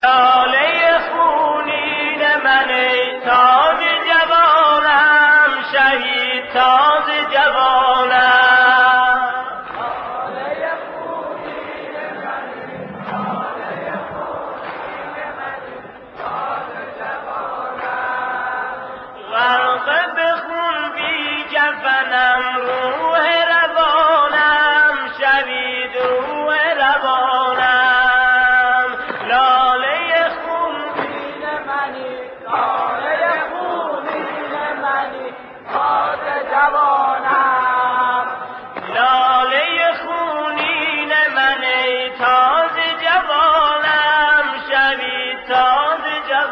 لاله خونین من تاج جوانم، شهید تاج جوانم. لاله خونین من، لاله خونین من، تاج جوانم. غرق به خون بی کفنم، روح روانم، شهید روح روانم. لاله خونین منی، لاله خونین منی، تاج جوانم. لاله خونین منی، تاج جوانم، شهید تاج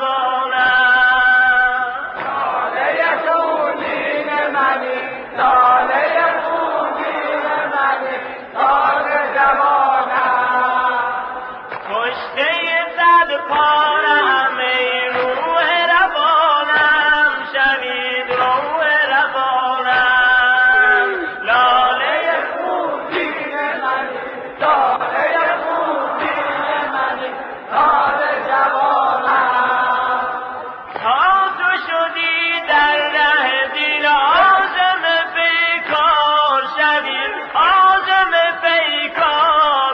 جوانم. لاله خونین منی، لاله خونین منی، تاج جوانم. کشته صد پارم ای روح روانم، شهید روح روانم. لاله خونین منی، لاله خونین منی، تاج جوانم. تا تو شدی در ره دین عازم پیکار، شهید عازم پیکار.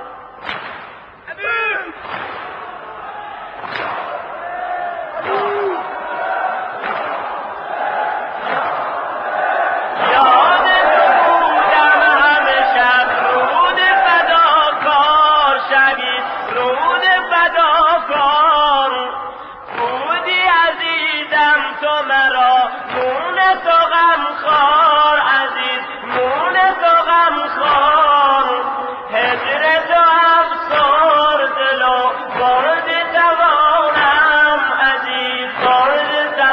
یاد بودم همه شب رود فداکار، شهید رود فداکار. بودی عزیزم تو مرا، مون تو غمخوار، عزیز مون تو غمخوار. هجر تو افسرد دل و برد توانم، عزیز برد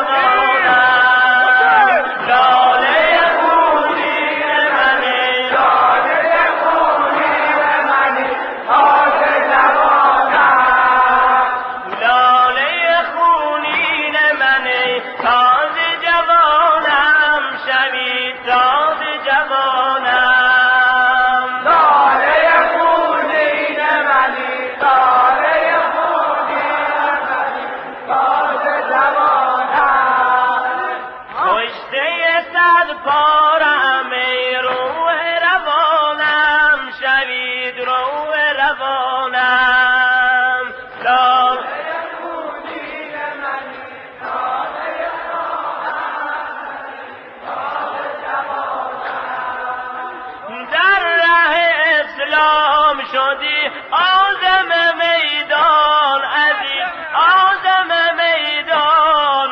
توانم. لاله خونین منی، لاله خونین منی، تاج جوانم. لاله خونین منی، تاج جوانم، شهید تاج جوانم. لاله خونین منی، لاله خونین منی، تاج جوانم. کشته صد پارم ای روح روانم، شهید روح روانم. لاله خونین منی، لاله در ره اسلام شدی عازم میدان، عزیز عازم میدان.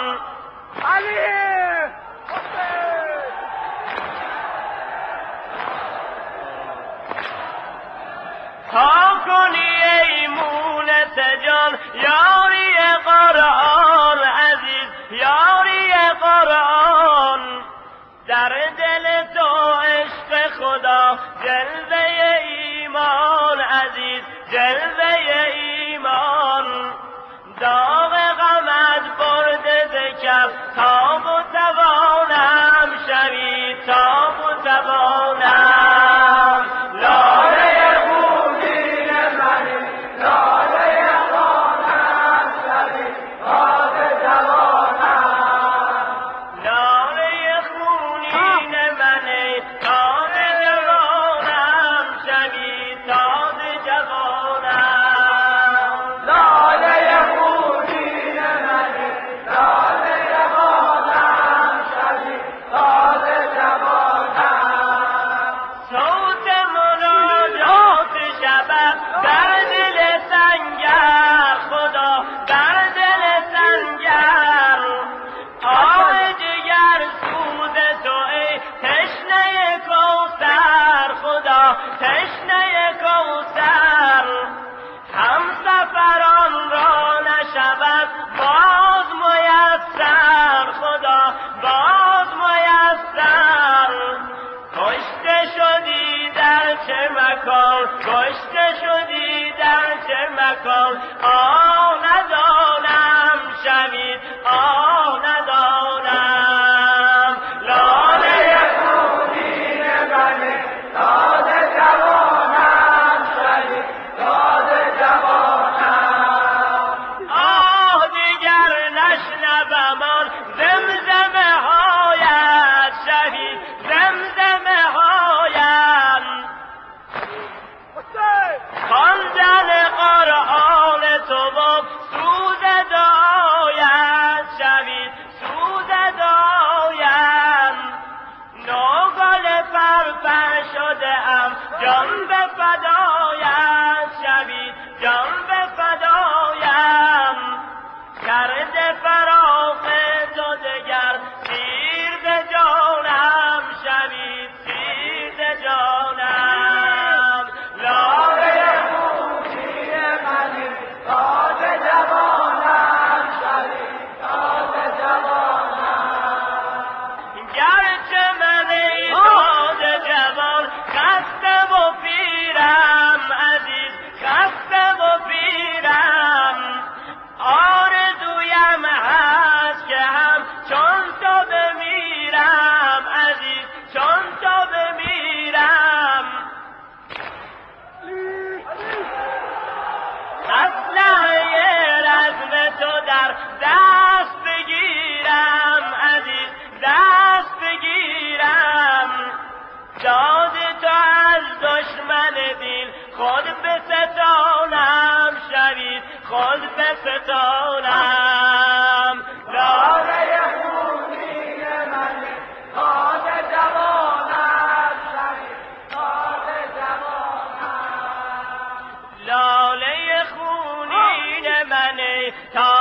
تا کنی ای مونس جان یاری قرآن، عزیز یاری قرآن. در دل تو عشق خدا جلوه ایمان، عزیز جلوه ایمان. داغ غمت برده ز کف تاب و توانم، شهید تاب و توانم. لاله خونین منی، لاله خونم، شهید تاج جوانم. لاله خونین منی، تاج جوانم، شهید تاج جوانم. لاله خونین منی، لاله جوانم، شهید تاج جوانم. صوت مناجات شبت در دل سنگر، خدا در دل سنگر. آه جگر سوز تو ای تشنه کوثر، خدا تشنه کوثر. همسفران را نشود باز میسر، خدا باز میسر. کشته شدی در چه مکان، کشته شدی در چه مکان. آه ندانم شهید، آه ندانم. لاله خونین منی، تاج جوانم، شهید تاج جوانم. جان به فدایت شوید، جان به فدایم کرده فراق تو دگر، سیر به جانم شوید، سیر به جانم. لاله خونین منی تازه جوانم شوید، تازه جوانم. گرچه من ای تازه جوان خسته و پیرم عزیز، خسته و پیرم، آرزویم هست که هم چون تو بمیرم عزیز، چون تو بمیرم. اسلحه رزم تو در دست بگیرم عزیز، دست بگیرم، داد تو از دشمن دین خود به ستانم شوید، خود به ستانم. لاله خونین منی تازه جوانم شوید، تازه جوانم. لاله خونین منی